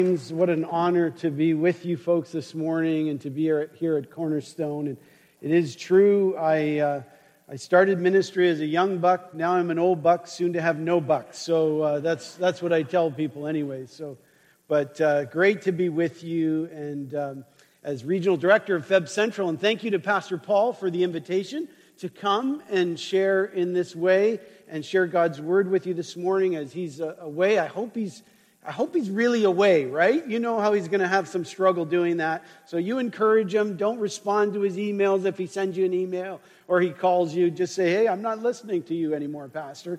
What an honor to be with you folks this morning and to be here at Cornerstone. And it is true, I started ministry as a young buck. Now I'm an old buck, soon to have no bucks. So that's what I tell people anyway. But great to be with you and as regional director of Feb Central. And thank you to Pastor Paul for the invitation to come and share in this way and share God's word with you this morning as he's away. I hope he's really away, right? You know how he's going to have some struggle doing that. So you encourage him. Don't respond to his emails if he sends you an email or he calls you. Just say, hey, I'm not listening to you anymore, Pastor.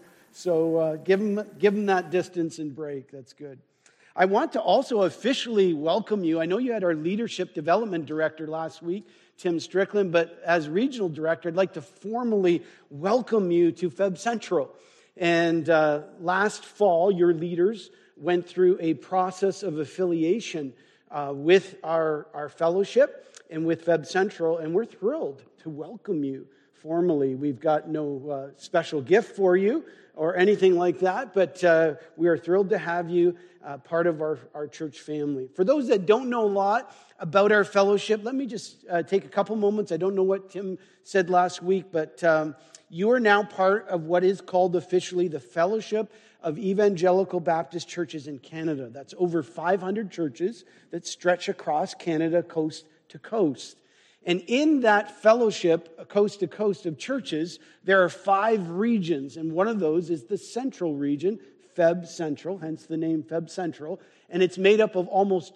So give him that distance and break. That's good. I want to also officially welcome you. I know you had our leadership development director last week, Tim Strickland, but as regional director, I'd like to formally welcome you to Feb Central. And last fall, your leaders went through a process of affiliation with our fellowship and with Feb Central, and we're thrilled to welcome you formally. We've got no special gift for you or anything like that, but we are thrilled to have you part of our church family. For those that don't know a lot about our fellowship, let me just take a couple moments. I don't know what Tim said last week, but you are now part of what is called officially the Fellowship of Evangelical Baptist Churches in Canada. That's over 500 churches that stretch across Canada coast to coast. And in that fellowship, coast to coast of churches, there are 5 regions, and one of those is the Central region, Feb Central, hence the name Feb Central, and it's made up of almost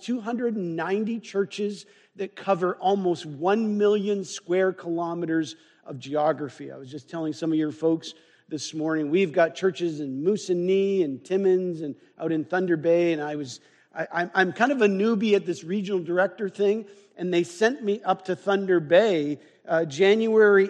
290 churches that cover almost 1 million square kilometers of geography. I was just telling some of your folks this morning, we've got churches in Moosonee and Timmins and out in Thunder Bay, and I'm kind of a newbie at this regional director thing, and they sent me up to Thunder Bay January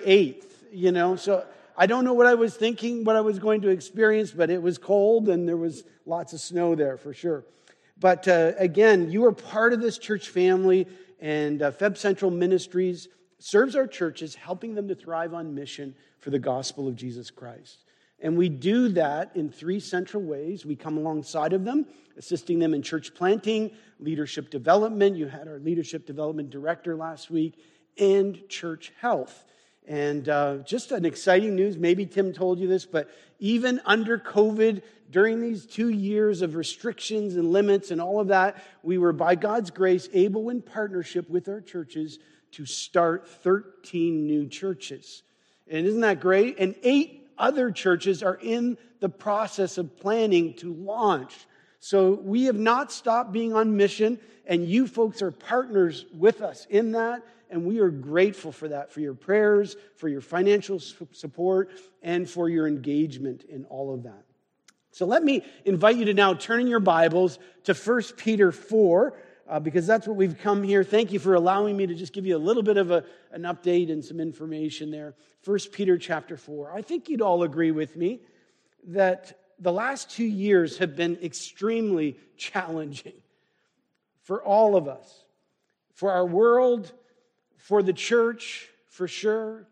8th, so I don't know what I was thinking, what I was going to experience, but it was cold and there was lots of snow there for sure. But again, you are part of this church family, and Feb Central Ministries serves our churches, helping them to thrive on mission for the gospel of Jesus Christ. And we do that in 3 central ways. We come alongside of them, assisting them in church planting, leadership development. You had our leadership development director last week, and church health. And just an exciting news, maybe Tim told you this, but even under COVID, during these 2 years of restrictions and limits and all of that, we were, by God's grace, able in partnership with our churches to start 13 new churches. And isn't that great? And 8 other churches are in the process of planning to launch. So we have not stopped being on mission, and you folks are partners with us in that. And we are grateful for that, for your prayers, for your financial support, and for your engagement in all of that. So let me invite you to now turn in your Bibles to 1 Peter 4, because that's what we've come here. Thank you for allowing me to just give you a little bit of an update and some information there. 1 Peter chapter 4. I think you'd all agree with me that the last 2 years have been extremely challenging for all of us, for our world, for the church, for sure.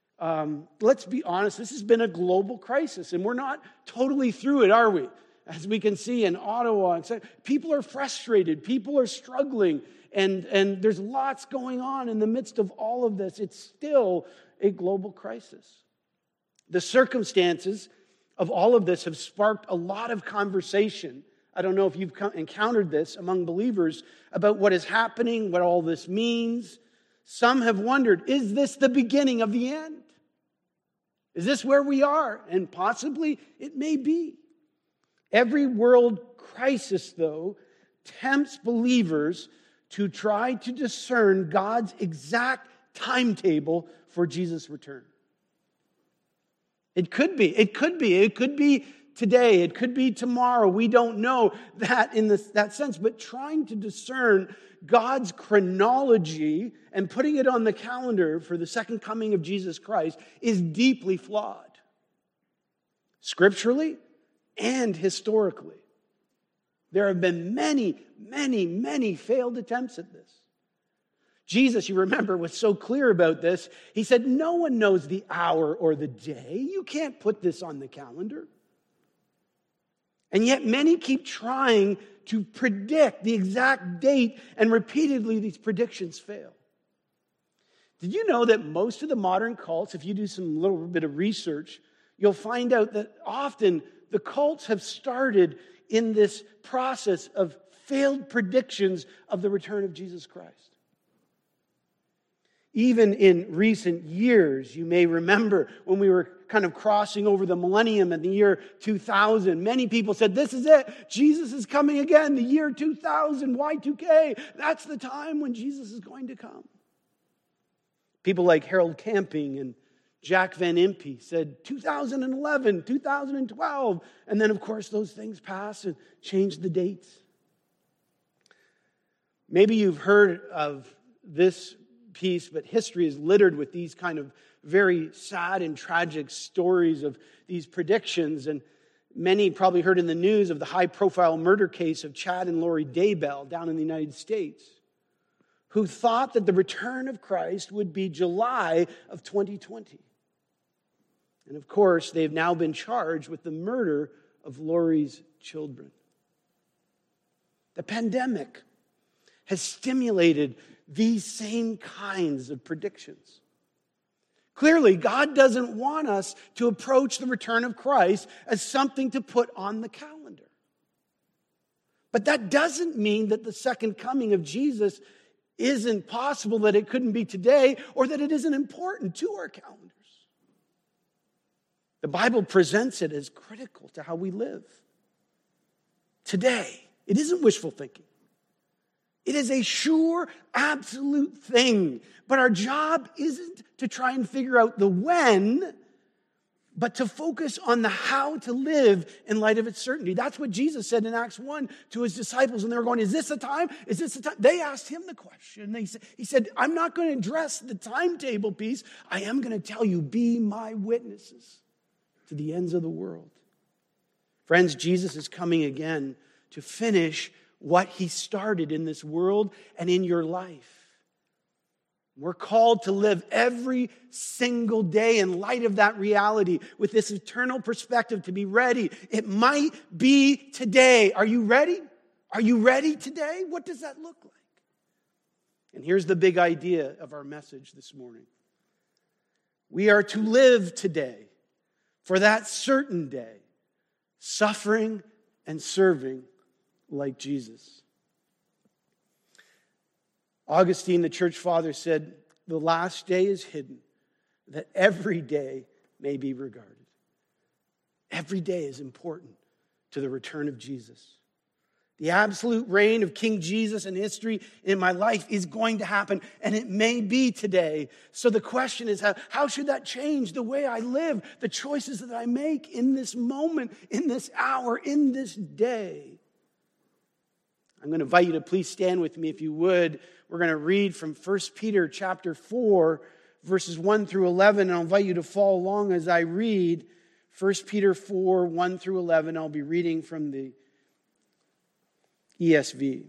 Let's be honest, this has been a global crisis, and we're not totally through it, are we? As we can see in Ottawa, people are frustrated, people are struggling, and there's lots going on in the midst of all of this. It's still a global crisis. The circumstances of all of this have sparked a lot of conversation. I don't know if you've encountered this among believers about what is happening, what all this means. Some have wondered, is this the beginning of the end? Is this where we are? And possibly it may be. Every world crisis, though, tempts believers to try to discern God's exact timetable for Jesus' return. It could be today, it could be tomorrow. We don't know that in that sense, but trying to discern God's chronology and putting it on the calendar for the second coming of Jesus Christ is deeply flawed, scripturally and historically. There have been many, many, many failed attempts at this. Jesus, you remember, was so clear about this. He said, no one knows the hour or the day. You can't put this on the calendar. And yet many keep trying to predict the exact date, and repeatedly these predictions fail. Did you know that most of the modern cults, if you do some little bit of research, you'll find out that often the cults have started in this process of failed predictions of the return of Jesus Christ. Even in recent years, you may remember when we were kind of crossing over the millennium in the year 2000, many people said, this is it. Jesus is coming again, the year 2000, Y2K. That's the time when Jesus is going to come. People like Harold Camping and Jack Van Impe said 2011, 2012, and then of course those things passed and changed the dates. Maybe you've heard of this piece, but history is littered with these kind of very sad and tragic stories of these predictions. And many probably heard in the news of the high-profile murder case of Chad and Lori Daybell down in the United States, who thought that the return of Christ would be July of 2020. And of course, they've now been charged with the murder of Lori's children. The pandemic has stimulated these same kinds of predictions. Clearly, God doesn't want us to approach the return of Christ as something to put on the calendar. But that doesn't mean that the second coming of Jesus isn't possible, that it couldn't be today, or that it isn't important to our calendars. The Bible presents it as critical to how we live today. It isn't wishful thinking. It is a sure, absolute thing. But our job isn't to try and figure out the when, but to focus on the how to live in light of its certainty. That's what Jesus said in Acts 1 to his disciples. And they were going, is this the time? Is this the time? They asked him the question. He said, I'm not going to address the timetable piece. I am going to tell you, be my witnesses to the ends of the world. Friends, Jesus is coming again to finish what he started in this world and in your life. We're called to live every single day in light of that reality with this eternal perspective, to be ready. It might be today. Are you ready? Are you ready today? What does that look like? And here's the big idea of our message this morning. We are to live today for that certain day, suffering and serving like Jesus. Augustine, the church father, said, the last day is hidden, that every day may be regarded. Every day is important to the return of Jesus. The absolute reign of King Jesus in history in my life is going to happen, and it may be today. So the question is, how should that change the way I live, the choices that I make in this moment, in this hour, in this day? I'm going to invite you to please stand with me if you would. We're going to read from 1 Peter chapter 4, verses 1 through 11. And I'll invite you to follow along as I read 1 Peter 4, 1 through 11. I'll be reading from the ESV.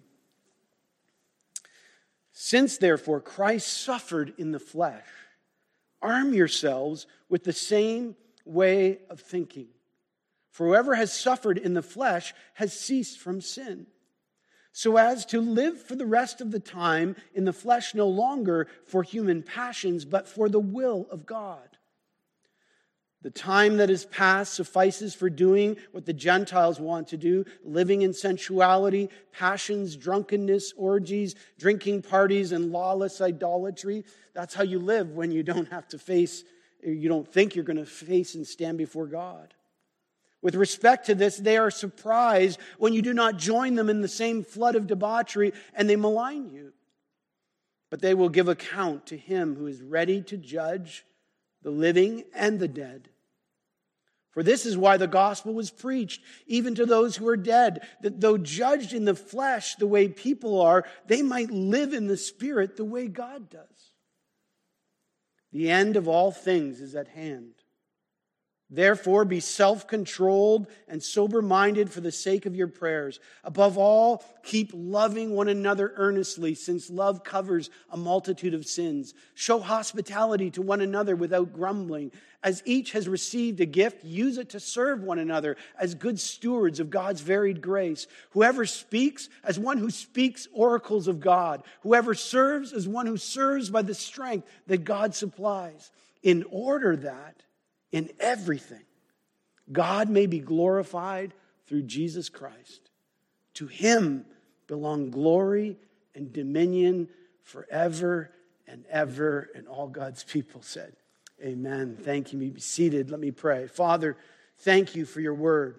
Since, therefore, Christ suffered in the flesh, arm yourselves with the same way of thinking. For whoever has suffered in the flesh has ceased from sin, so as to live for the rest of the time in the flesh no longer for human passions, but for the will of God. The time that is past suffices for doing what the Gentiles want to do, living in sensuality, passions, drunkenness, orgies, drinking parties, and lawless idolatry. That's how you live when you don't have to face, you don't think you're going to face and stand before God. With respect to this, they are surprised when you do not join them in the same flood of debauchery, and they malign you. But they will give account to him who is ready to judge the living and the dead. For this is why the gospel was preached, even to those who are dead, that though judged in the flesh the way people are, they might live in the spirit the way God does. The end of all things is at hand. Therefore, be self-controlled and sober-minded for the sake of your prayers. Above all, keep loving one another earnestly, since love covers a multitude of sins. Show hospitality to one another without grumbling. As each has received a gift, use it to serve one another as good stewards of God's varied grace. Whoever speaks, as one who speaks oracles of God. Whoever serves, as one who serves by the strength that God supplies, in order that in everything God may be glorified through Jesus Christ. To him belong glory and dominion forever and ever. And all God's people said, amen. Thank you. Be seated. Let me pray. Father, thank you for your word.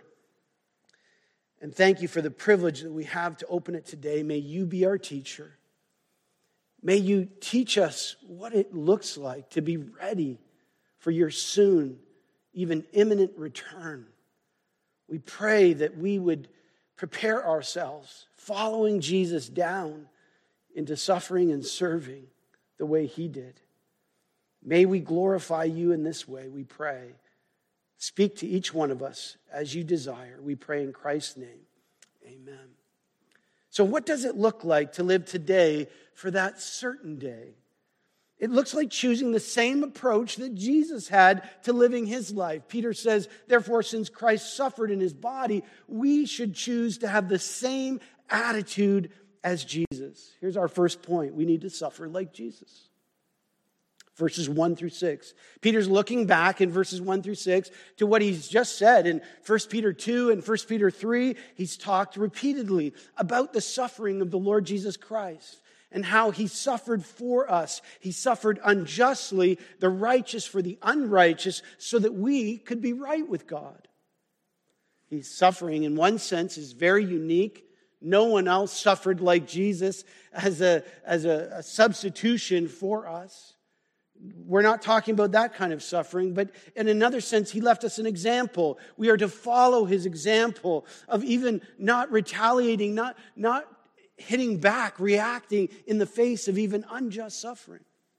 And thank you for the privilege that we have to open it today. May you be our teacher. May you teach us what it looks like to be ready for your soon, even imminent return. We pray that we would prepare ourselves, following Jesus down into suffering and serving the way he did. May we glorify you in this way, we pray. Speak to each one of us as you desire. We pray in Christ's name. Amen. So what does it look like to live today for that certain day? It looks like choosing the same approach that Jesus had to living his life. Peter says, therefore, since Christ suffered in his body, we should choose to have the same attitude as Jesus. Here's our first point. We need to suffer like Jesus. Verses 1 through 6. Peter's looking back in verses 1 through 6 to what he's just said. In 1 Peter 2 and 1 Peter 3, he's talked repeatedly about the suffering of the Lord Jesus Christ and how he suffered for us. He suffered unjustly, the righteous for the unrighteous, so that we could be right with God. His suffering, in one sense, is very unique. No one else suffered like Jesus as a substitution for us. We're not talking about that kind of suffering, but in another sense, he left us an example. We are to follow his example of even not retaliating, not hitting back, reacting in the face of even unjust suffering.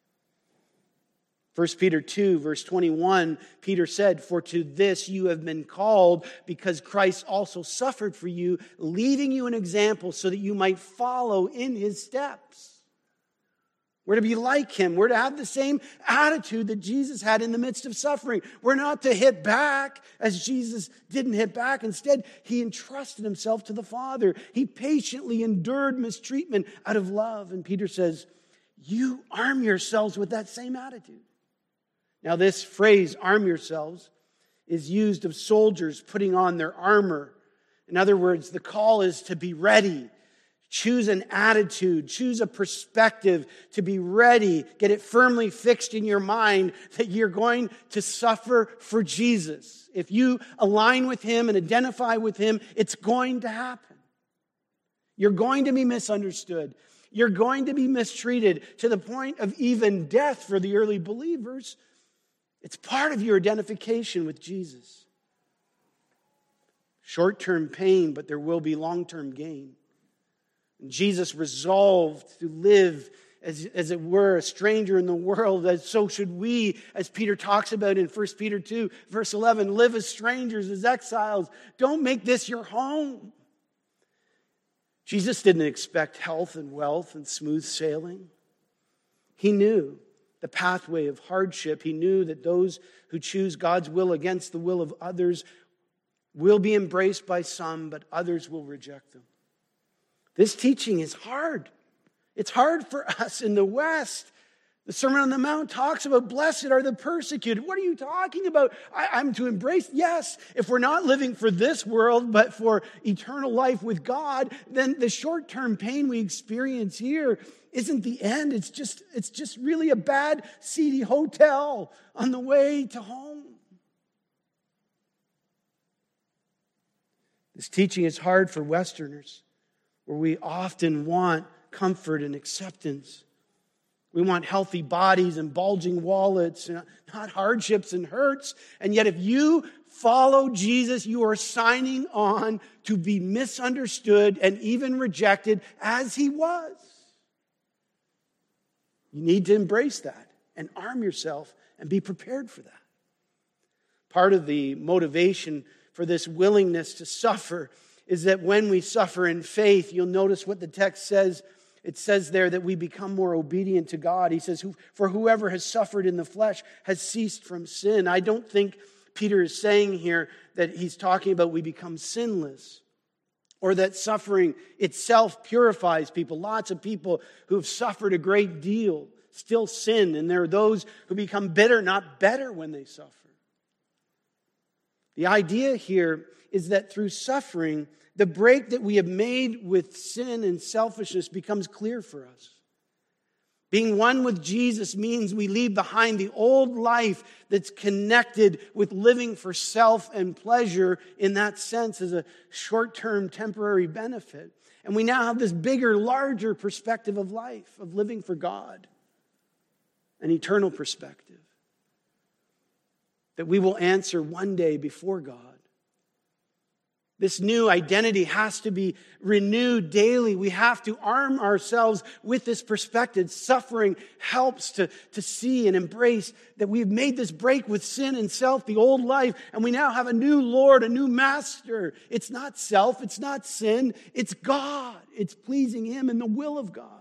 1 Peter 2, verse 21, Peter said, for to this you have been called, because Christ also suffered for you, leaving you an example so that you might follow in his steps. We're to be like him. We're to have the same attitude that Jesus had in the midst of suffering. We're not to hit back as Jesus didn't hit back. Instead, he entrusted himself to the Father. He patiently endured mistreatment out of love. And Peter says, you arm yourselves with that same attitude. Now, this phrase, arm yourselves, is used of soldiers putting on their armor. In other words, the call is to be ready. Choose an attitude, choose a perspective to be ready. Get it firmly fixed in your mind that you're going to suffer for Jesus. If you align with him and identify with him, it's going to happen. You're going to be misunderstood. You're going to be mistreated to the point of even death for the early believers. It's part of your identification with Jesus. Short-term pain, but there will be long-term gain. And Jesus resolved to live as it were a stranger in the world, as so should we, as Peter talks about in 1 Peter 2, verse 11, live as strangers, as exiles. Don't make this your home. Jesus didn't expect health and wealth and smooth sailing. He knew the pathway of hardship. He knew that those who choose God's will against the will of others will be embraced by some, but others will reject them. This teaching is hard. It's hard for us in the West. The Sermon on the Mount talks about blessed are the persecuted. What are you talking about? I'm to embrace? Yes. If we're not living for this world, but for eternal life with God, then the short-term pain we experience here isn't the end. It's just really a bad, seedy hotel on the way to home. This teaching is hard for Westerners, where we often want comfort and acceptance. We want healthy bodies and bulging wallets, not hardships and hurts. And yet if you follow Jesus, you are signing on to be misunderstood and even rejected as he was. You need to embrace that and arm yourself and be prepared for that. Part of the motivation for this willingness to suffer is that when we suffer in faith, you'll notice what the text says. It says there that we become more obedient to God. He says, for whoever has suffered in the flesh has ceased from sin. I don't think Peter is saying here that he's talking about we become sinless, or that suffering itself purifies people. Lots of people who have suffered a great deal still sin, and there are those who become bitter, not better when they suffer. The idea here is that through suffering, the break that we have made with sin and selfishness becomes clear for us. Being one with Jesus means we leave behind the old life that's connected with living for self and pleasure in that sense as a short-term temporary benefit. And we now have this bigger, larger perspective of life, of living for God, an eternal perspective that we will answer one day before God. This new identity has to be renewed daily. We have to arm ourselves with this perspective. Suffering helps to see and embrace that we've made this break with sin and self, the old life, and we now have a new Lord, a new Master. It's not self, it's not sin, it's God. It's pleasing Him and the will of God.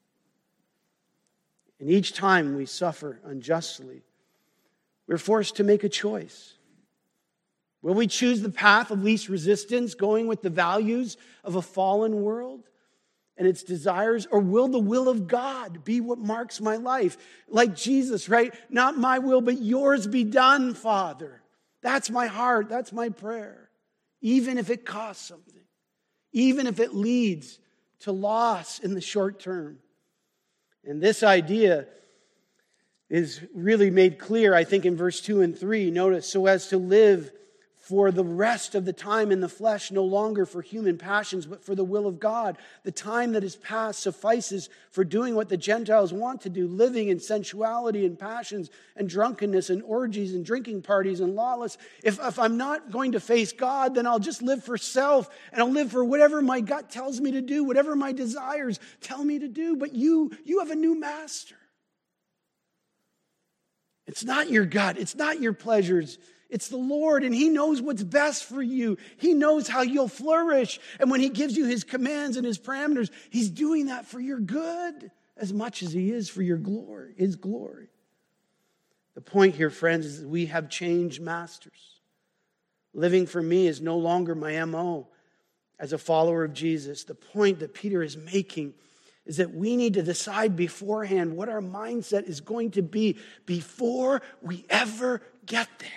And each time we suffer unjustly, we're forced to make a choice. Will we choose the path of least resistance, going with the values of a fallen world and its desires? Or will the will of God be what marks my life? Like Jesus, right? Not my will, but yours be done, Father. That's my heart. That's my prayer. Even if it costs something. Even if it leads to loss in the short term. And this idea is really made clear, I think, in verse 2 and 3. Notice, so as to live for the rest of the time in the flesh, no longer for human passions, but for the will of God. The time that is past suffices for doing what the Gentiles want to do, living in sensuality and passions and drunkenness and orgies and drinking parties and lawless. If I'm not going to face God, then I'll just live for self, and I'll live for whatever my gut tells me to do, whatever my desires tell me to do. But you have a new master. It's not your gut. It's not your pleasures. It's the Lord, and He knows what's best for you. He knows how you'll flourish. And when He gives you His commands and His parameters, He's doing that for your good as much as He is for your glory, His glory. The point here, friends, is that we have changed masters. Living for me is no longer my MO as a follower of Jesus. The point that Peter is making is that we need to decide beforehand what our mindset is going to be before we ever get there.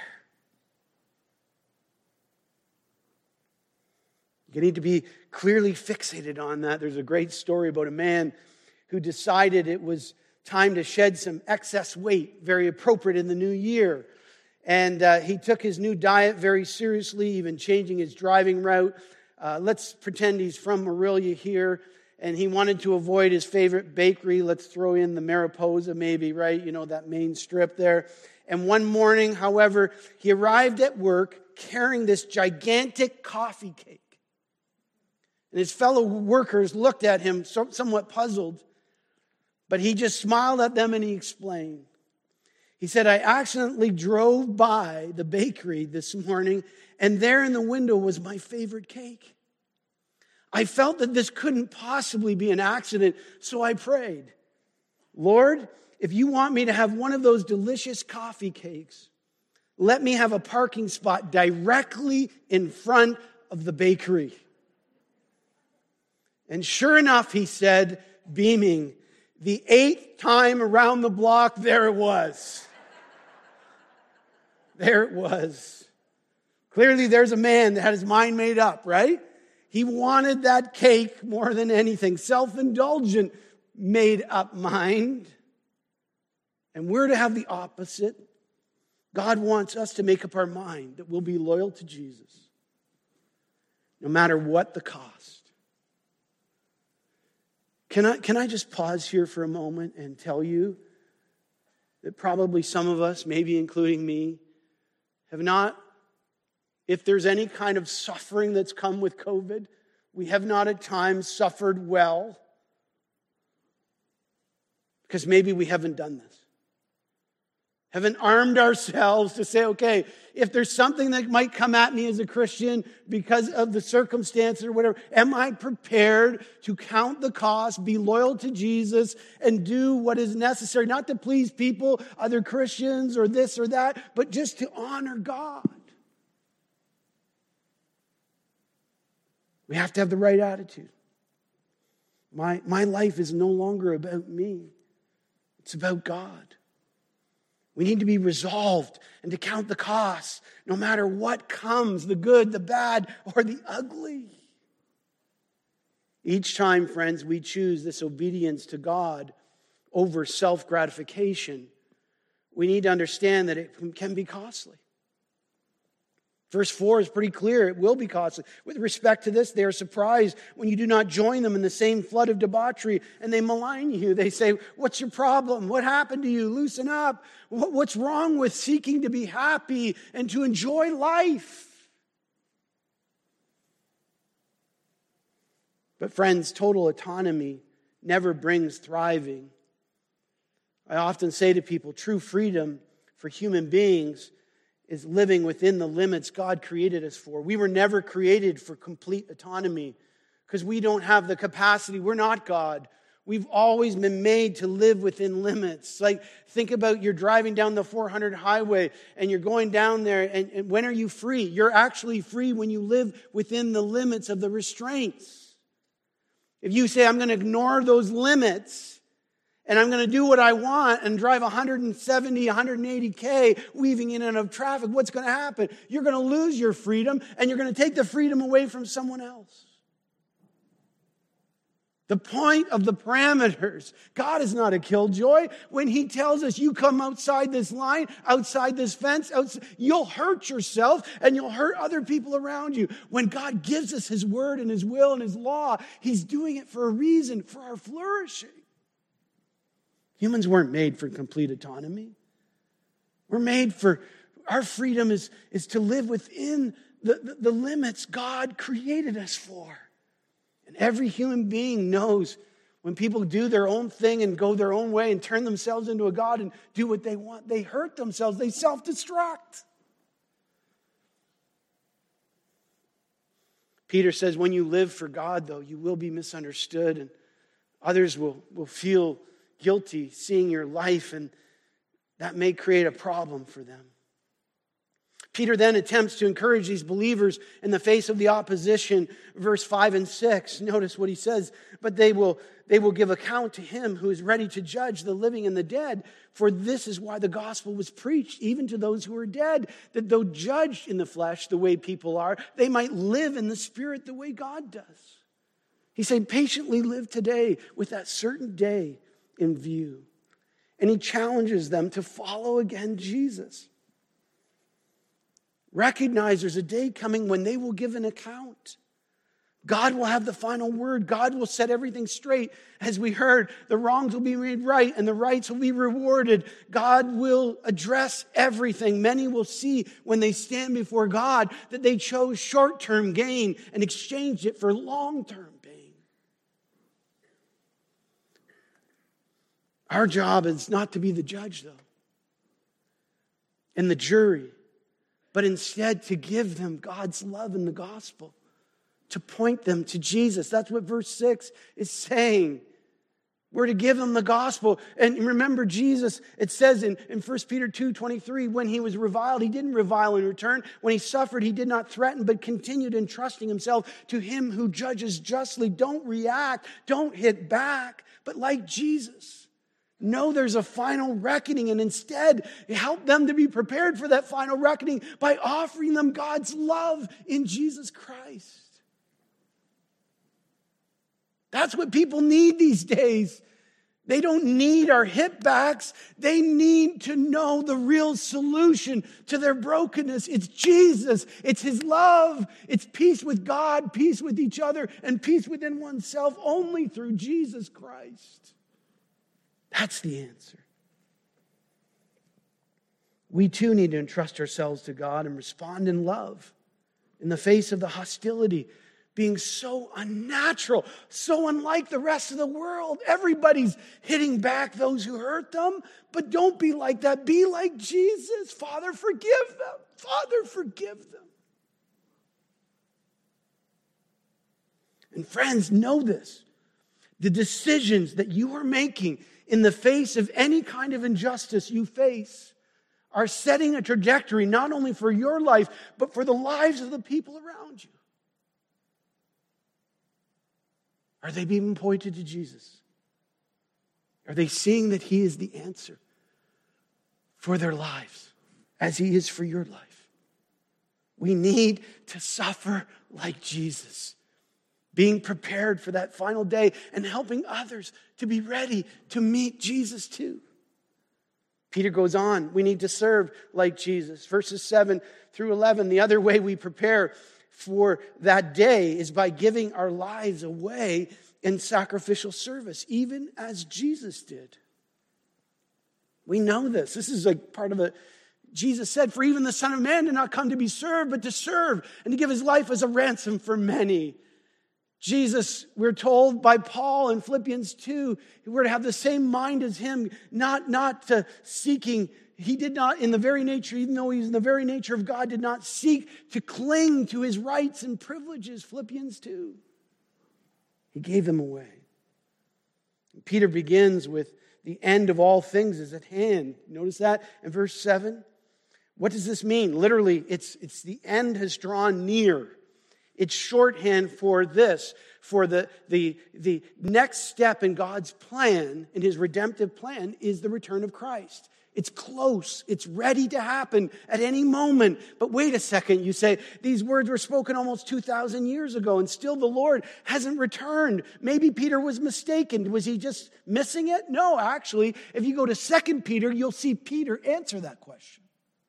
You need to be clearly fixated on that. There's a great story about a man who decided it was time to shed some excess weight, very appropriate in the new year. And he took his new diet very seriously, even changing his driving route. Let's pretend he's from Morelia here, and he wanted to avoid his favorite bakery. Let's throw in the Mariposa maybe, right? You know, that main strip there. And one morning, however, he arrived at work carrying this gigantic coffee cake. And his fellow workers looked at him somewhat puzzled, but he just smiled at them and he explained. He said, I accidentally drove by the bakery this morning, and there in the window was my favorite cake. I felt that this couldn't possibly be an accident, so I prayed, Lord, if you want me to have one of those delicious coffee cakes, let me have a parking spot directly in front of the bakery. And sure enough, he said, beaming, the 8th time around the block, there it was. There it was. Clearly, there's a man that had his mind made up, right? He wanted that cake more than anything. Self-indulgent, made up mind. And we're to have the opposite. God wants us to make up our mind that we'll be loyal to Jesus, no matter what the cost. Can I just pause here for a moment and tell you that probably some of us, maybe including me, have not, if there's any kind of suffering that's come with COVID, we have not at times suffered well because maybe we haven't done this. Haven't armed ourselves to say, okay, if there's something that might come at me as a Christian because of the circumstances or whatever, am I prepared to count the cost, be loyal to Jesus, and do what is necessary, not to please people, other Christians, or this or that, but just to honor God? We have to have the right attitude. My life is no longer about me. It's about God. We need to be resolved and to count the costs, no matter what comes, the good, the bad, or the ugly. Each time, friends, we choose this obedience to God over self-gratification, we need to understand that it can be costly. Verse 4 is pretty clear. It will be costly. With respect to this, they are surprised when you do not join them in the same flood of debauchery, and they malign you. They say, what's your problem? What happened to you? Loosen up. What's wrong with seeking to be happy and to enjoy life? But friends, total autonomy never brings thriving. I often say to people, true freedom for human beings is living within the limits God created us for. We were never created for complete autonomy because we don't have the capacity. We're not God. We've always been made to live within limits. Like, think about you're driving down the 400 highway and you're going down there, and when are you free? You're actually free when you live within the limits of the restraints. If you say, I'm going to ignore those limits, and I'm going to do what I want and drive 170, 180K weaving in and out of traffic, what's going to happen? You're going to lose your freedom, and you're going to take the freedom away from someone else. The point of the parameters, God is not a killjoy. When He tells us you come outside this line, outside this fence, you'll hurt yourself and you'll hurt other people around you. When God gives us His word and His will and His law, He's doing it for a reason, for our flourishing. Humans weren't made for complete autonomy. We're made for, our freedom is to live within the limits God created us for. And every human being knows when people do their own thing and go their own way and turn themselves into a god and do what they want, they hurt themselves, they self-destruct. Peter says when you live for God, though, you will be misunderstood, and others will feel guilty seeing your life, and that may create a problem for them. Peter then attempts to encourage these believers in the face of the opposition. Verse 5 and 6, notice what he says. But they will give account to Him who is ready to judge the living and the dead. For this is why the gospel was preached, even to those who are dead, that though judged in the flesh the way people are, they might live in the spirit the way God does. He said, patiently live today with that certain day in view. And he challenges them to follow again Jesus. Recognize there's a day coming when they will give an account. God will have the final word. God will set everything straight. As we heard, the wrongs will be made right and the rights will be rewarded. God will address everything. Many will see when they stand before God that they chose short-term gain and exchanged it for long-term pain. Our job is not to be the judge, though, and the jury, but instead to give them God's love in the gospel, to point them to Jesus. That's what verse 6 is saying. We're to give them the gospel. And remember Jesus, it says in 1 Peter 2:23, when he was reviled, he didn't revile in return. When he suffered, he did not threaten, but continued entrusting himself to Him who judges justly. Don't react. Don't hit back. But like Jesus, know there's a final reckoning, and instead help them to be prepared for that final reckoning by offering them God's love in Jesus Christ. That's what people need these days. They don't need our hip backs. They need to know the real solution to their brokenness. It's Jesus. It's His love. It's peace with God, peace with each other, and peace within oneself only through Jesus Christ. That's the answer. We too need to entrust ourselves to God and respond in love in the face of the hostility. being so unnatural, so unlike the rest of the world. Everybody's hitting back those who hurt them, but don't be like that. Be like Jesus. Father, forgive them. Father, forgive them. And friends, know this. The decisions that you are making in the face of any kind of injustice you face are setting a trajectory not only for your life, but for the lives of the people around you. Are they being pointed to Jesus? Are they seeing that He is the answer for their lives as He is for your life? We need to suffer like Jesus, being prepared for that final day and helping others to be ready to meet Jesus too. Peter goes on, we need to serve like Jesus. Verses 7 through 11, the other way we prepare for that day is by giving our lives away in sacrificial service, even as Jesus did. We know this. This is like part of it. Jesus said, for even the Son of Man did not come to be served, but to serve and to give His life as a ransom for many. Jesus, we're told by Paul in Philippians 2, we're to have the same mind as Him, not seeking. He did not, in the very nature, even though He's in the very nature of God, did not seek to cling to His rights and privileges, Philippians 2. He gave them away. Peter begins with the end of all things is at hand. Notice that in verse 7. What does this mean? Literally, it's the end has drawn near. It's shorthand for this, for the next step in God's plan, in His redemptive plan, is the return of Christ. It's close. It's ready to happen at any moment. But wait a second, you say, these words were spoken almost 2,000 years ago, and still the Lord hasn't returned. Maybe Peter was mistaken. Was he just missing it? No, actually, if you go to 2 Peter, you'll see Peter answer that question.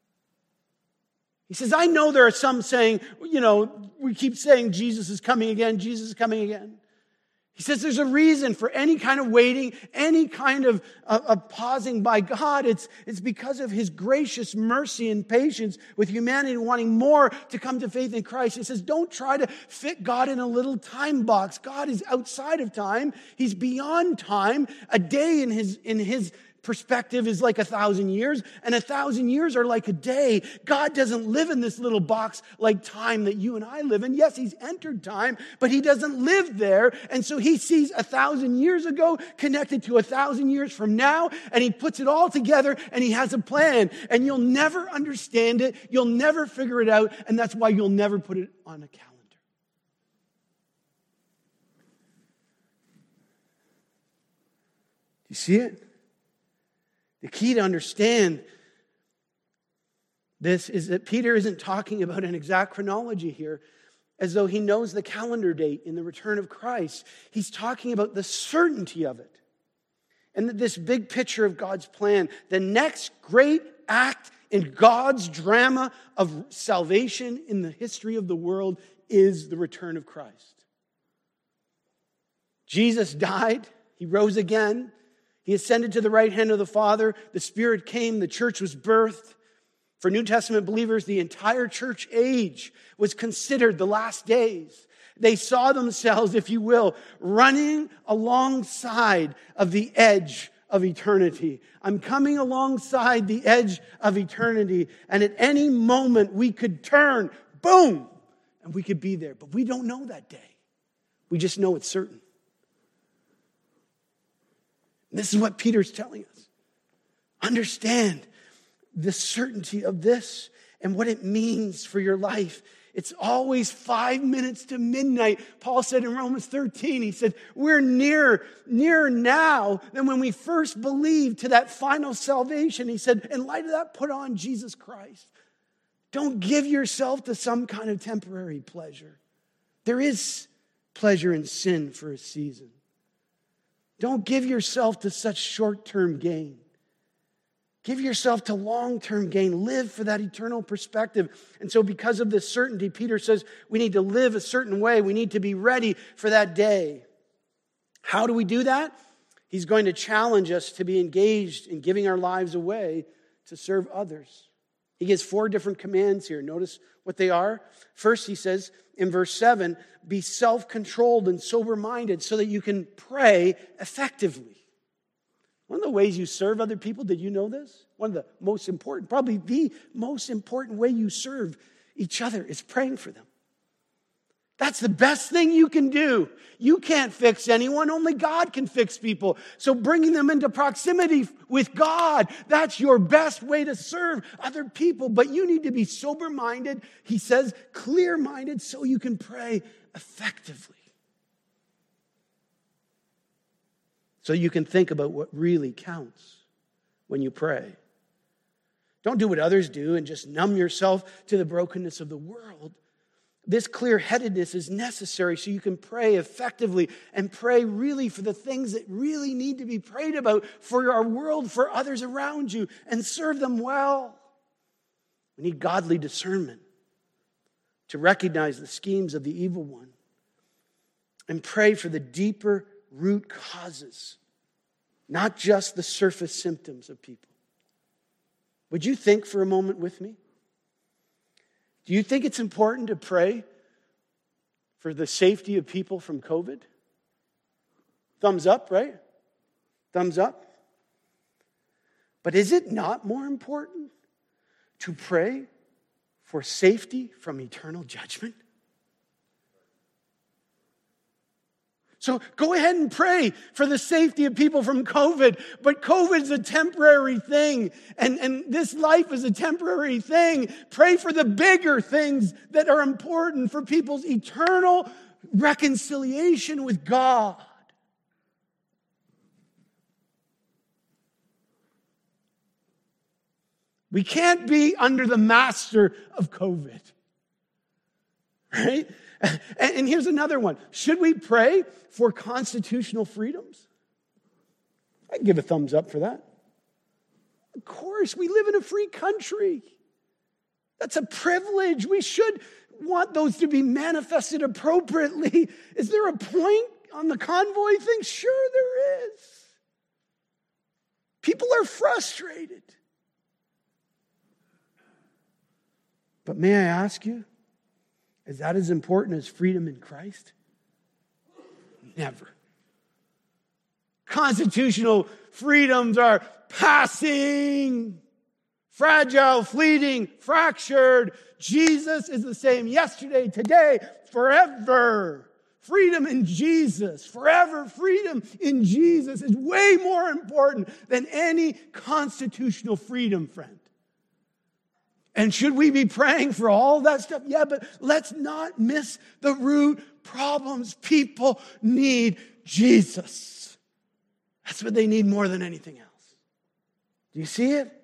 He says, I know there are some saying, we keep saying Jesus is coming again, Jesus is coming again. He says there's a reason for any kind of waiting, any kind of pausing by God. It's because of His gracious mercy and patience with humanity wanting more to come to faith in Christ. He says don't try to fit God in a little time box. God is outside of time. He's beyond time. A day in his perspective is like 1,000 years, and 1,000 years are like a day. God doesn't live in this little box like time that you and I live in. Yes, He's entered time, but He doesn't live there. And so He sees 1,000 years ago connected to 1,000 years from now, and He puts it all together, and He has a plan. And you'll never understand it. You'll never figure it out, and that's why you'll never put it on a calendar. Do you see it? The key to understand this is that Peter isn't talking about an exact chronology here as though he knows the calendar date in the return of Christ. He's talking about the certainty of it. And that this big picture of God's plan, the next great act in God's drama of salvation in the history of the world is the return of Christ. Jesus died. He rose again. He ascended to the right hand of the Father. The Spirit came. The church was birthed. For New Testament believers, the entire church age was considered the last days. They saw themselves, if you will, running alongside of the edge of eternity. I'm coming alongside the edge of eternity. And at any moment we could turn, boom, and we could be there. But we don't know that day. We just know it's certain. This is what Peter's telling us. Understand the certainty of this and what it means for your life. It's always 5 minutes to midnight. Paul said in Romans 13, he said, we're nearer now than when we first believed to that final salvation. He said, in light of that, put on Jesus Christ. Don't give yourself to some kind of temporary pleasure. There is pleasure in sin for a season. Don't give yourself to such short-term gain. Give yourself to long-term gain. Live for that eternal perspective. And so because of this certainty, Peter says we need to live a certain way. We need to be ready for that day. How do we do that? He's going to challenge us to be engaged in giving our lives away to serve others. He gives 4 different commands here. Notice what they are. First, he says in verse 7, be self-controlled and sober-minded so that you can pray effectively. One of the ways you serve other people, did you know this? One of the most important, probably the most important way you serve each other is praying for them. That's the best thing you can do. You can't fix anyone. Only God can fix people. So bringing them into proximity with God, that's your best way to serve other people. But you need to be sober-minded, he says, clear-minded, so you can pray effectively. So you can think about what really counts when you pray. Don't do what others do and just numb yourself to the brokenness of the world. This clear-headedness is necessary so you can pray effectively and pray really for the things that really need to be prayed about for our world, for others around you, and serve them well. We need godly discernment to recognize the schemes of the evil one and pray for the deeper root causes, not just the surface symptoms of people. Would you think for a moment with me? Do you think it's important to pray for the safety of people from COVID? Thumbs up, right? Thumbs up. But is it not more important to pray for safety from eternal judgment? So go ahead and pray for the safety of people from COVID. But COVID is a temporary thing. And this life is a temporary thing. Pray for the bigger things that are important for people's eternal reconciliation with God. We can't be under the master of COVID. Right? And here's another one. Should we pray for constitutional freedoms? I'd give a thumbs up for that. Of course, we live in a free country. That's a privilege. We should want those to be manifested appropriately. Is there a point on the convoy thing? Sure there is. People are frustrated. But may I ask you, is that as important as freedom in Christ? Never. Constitutional freedoms are passing, fragile, fleeting, fractured. Jesus is the same yesterday, today, forever. Freedom in Jesus, forever freedom in Jesus is way more important than any constitutional freedom, friend. And should we be praying for all that stuff? Yeah, but let's not miss the root problems. People need Jesus. That's what they need more than anything else. Do you see it?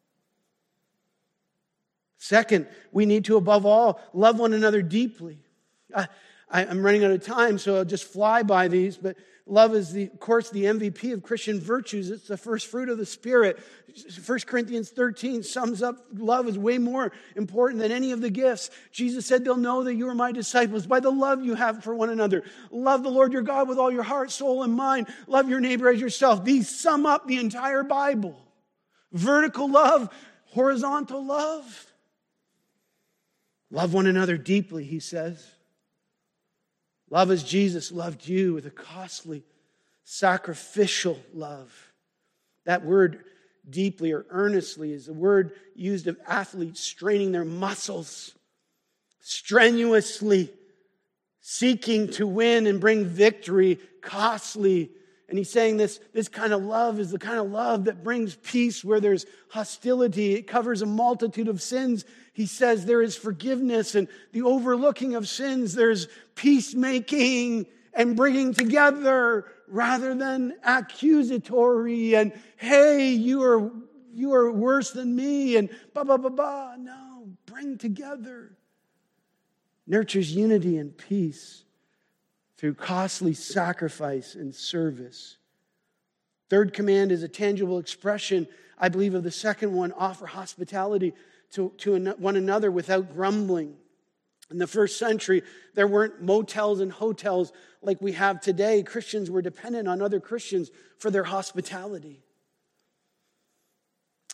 Second, we need to, above all, love one another deeply. I'm running out of time, so I'll just fly by these, but love is, of course, the MVP of Christian virtues. It's the first fruit of the Spirit. 1 Corinthians 13 sums up love is way more important than any of the gifts. Jesus said, they'll know that you are my disciples by the love you have for one another. Love the Lord your God with all your heart, soul, and mind. Love your neighbor as yourself. These sum up the entire Bible. Vertical love, horizontal love. Love one another deeply, he says. Love as Jesus loved you with a costly, sacrificial love. That word deeply or earnestly is a word used of athletes straining their muscles, strenuously seeking to win and bring victory, costly. And he's saying this kind of love is the kind of love that brings peace where there's hostility. It covers a multitude of sins. He says there is forgiveness and the overlooking of sins. There's peacemaking and bringing together rather than accusatory and, hey, you are worse than me and blah, blah, blah, blah. No, bring together. Nurtures unity and peace through costly sacrifice and service. Third command is a tangible expression, I believe, of the second one. Offer hospitality to one another without grumbling. In the first century, there weren't motels and hotels like we have today. Christians were dependent on other Christians for their hospitality.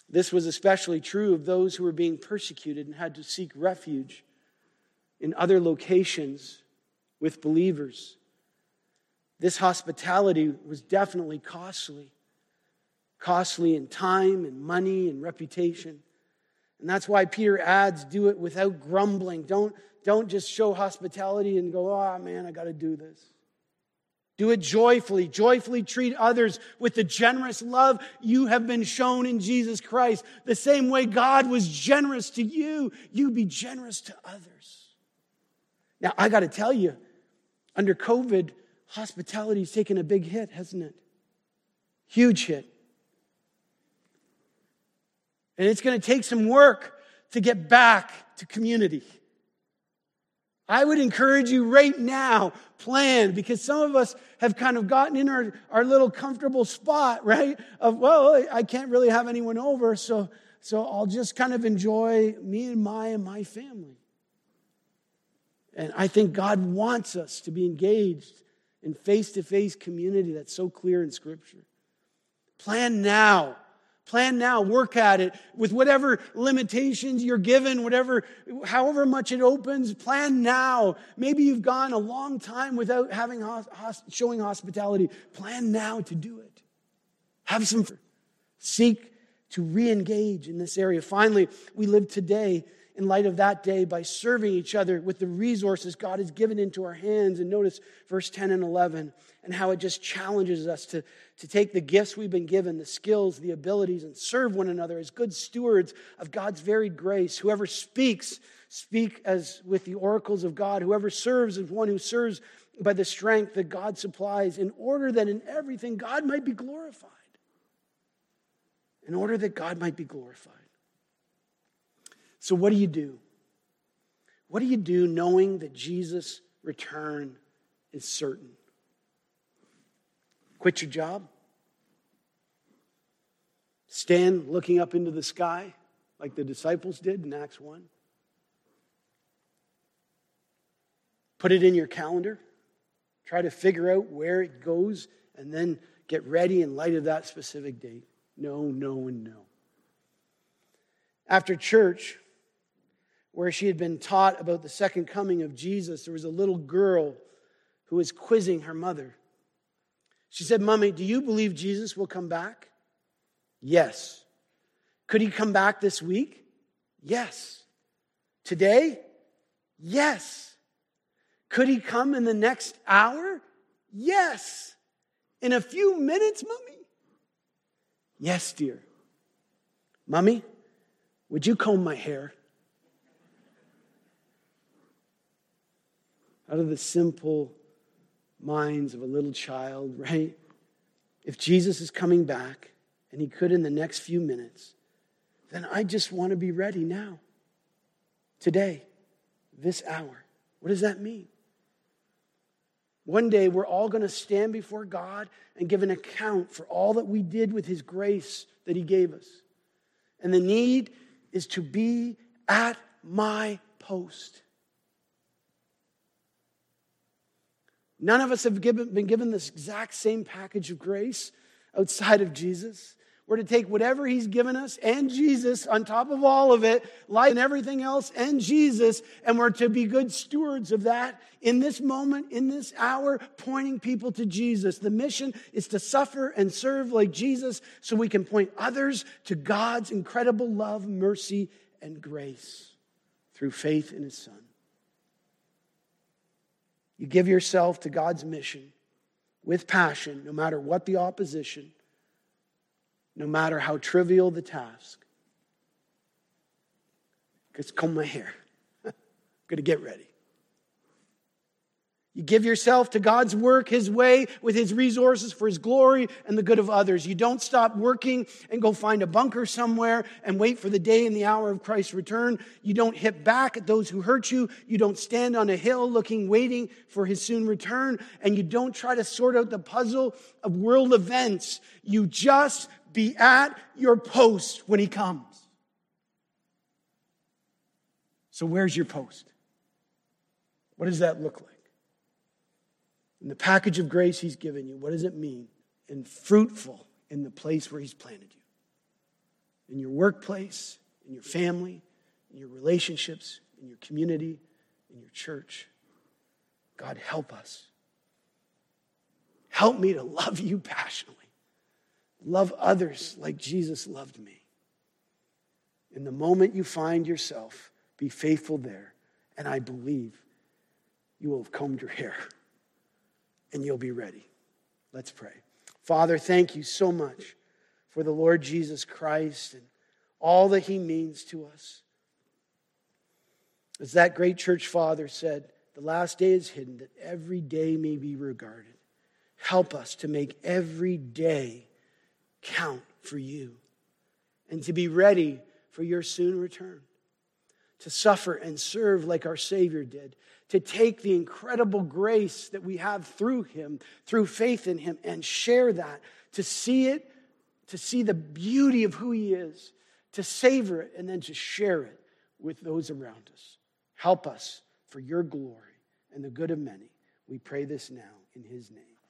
This was especially true of those who were being persecuted and had to seek refuge in other locations with believers. This hospitality was definitely costly. Costly in time and money and reputation. And that's why Peter adds, do it without grumbling. Don't just show hospitality and go, oh man, I got to do this. Do it joyfully. Joyfully treat others with the generous love you have been shown in Jesus Christ. The same way God was generous to you, you be generous to others. Now, I got to tell you, under COVID, hospitality's taken a big hit, hasn't it? Huge hit. And it's going to take some work to get back to community. I would encourage you right now, plan, because some of us have kind of gotten in our little comfortable spot, right? Of, well, I can't really have anyone over, so I'll just kind of enjoy me and my family. And I think God wants us to be engaged in face-to-face community that's so clear in Scripture. Plan now. Plan now, work at it with whatever limitations you're given, however much it opens, plan now. Maybe you've gone a long time without showing hospitality. Plan now to do it. Have some, seek to re-engage in this area. Finally, we live today in light of that day by serving each other with the resources God has given into our hands. And notice verse 10 and 11 and how it just challenges us to take the gifts we've been given, the skills, the abilities, and serve one another as good stewards of God's varied grace. Whoever speaks, speak as with the oracles of God. Whoever serves is one who serves by the strength that God supplies, in order that in everything God might be glorified. In order that God might be glorified. So what do you do? What do you do knowing that Jesus' return is certain? Quit your job? Stand looking up into the sky like the disciples did in Acts 1? Put it in your calendar? Try to figure out where it goes and then get ready in light of that specific date? No, no, and no. After church, where she had been taught about the second coming of Jesus, there was a little girl who was quizzing her mother. She said, "Mommy, do you believe Jesus will come back?" "Yes." "Could he come back this week?" "Yes." "Today?" "Yes." "Could he come in the next hour?" "Yes." "In a few minutes, Mommy?" "Yes, dear." "Mommy, would you comb my hair?" Out of the simple minds of a little child, right? If Jesus is coming back, and he could in the next few minutes, then I just want to be ready now. Today, this hour. What does that mean? One day, we're all going to stand before God and give an account for all that we did with his grace that he gave us. And the need is to be at my post. None of us have been given this exact same package of grace outside of Jesus. We're to take whatever he's given us and Jesus on top of all of it, life and everything else and Jesus, and we're to be good stewards of that in this moment, in this hour, pointing people to Jesus. The mission is to suffer and serve like Jesus so we can point others to God's incredible love, mercy, and grace through faith in his Son. You give yourself to God's mission with passion, no matter what the opposition, no matter how trivial the task. Because comb my hair. I'm going to get ready. You give yourself to God's work, his way, with his resources for his glory and the good of others. You don't stop working and go find a bunker somewhere and wait for the day and the hour of Christ's return. You don't hit back at those who hurt you. You don't stand on a hill waiting for his soon return. And you don't try to sort out the puzzle of world events. You just be at your post when he comes. So where's your post? What does that look like? In the package of grace he's given you, what does it mean? And fruitful in the place where he's planted you. in your workplace, in your family, in your relationships, in your community, in your church. God, help us. Help me to love you passionately. Love others like Jesus loved me. In the moment you find yourself, be faithful there. And I believe you will have combed your hair and you'll be ready. Let's pray. Father, thank you so much for the Lord Jesus Christ and all that he means to us. As that great church father said, the last day is hidden that every day may be regarded. Help us to make every day count for you and to be ready for your soon return, to suffer and serve like our Savior did, to take the incredible grace that we have through him, through faith in him, and share that, to see it, to see the beauty of who he is, to savor it, and then to share it with those around us. Help us for your glory and the good of many. We pray this now in his name.